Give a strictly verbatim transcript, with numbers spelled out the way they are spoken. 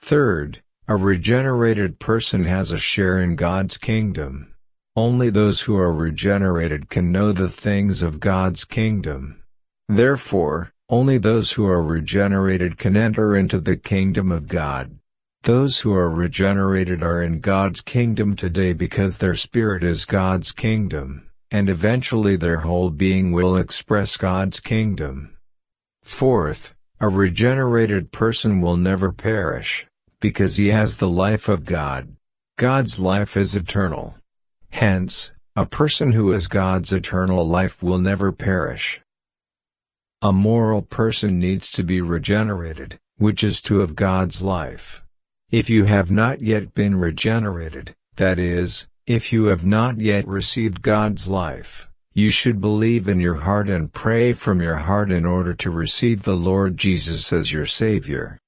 Third, a regenerated person has a share in God's kingdom. Only those who are regenerated can know the things of God's kingdom. Therefore, only those who are regenerated can enter into the kingdom of God. Those who are regenerated are in God's kingdom today because their spirit is God's kingdom, and eventually their whole being will express God's kingdom. Fourth, a regenerated person will never perish, because he has the life of God. God's life is eternal. Hence, a person who has God's eternal life will never perish. A moral person needs to be regenerated, which is to have God's life. If you have not yet been regenerated, that is, if you have not yet received God's life, you should believe in your heart and pray from your heart in order to receive the Lord Jesus as your Savior.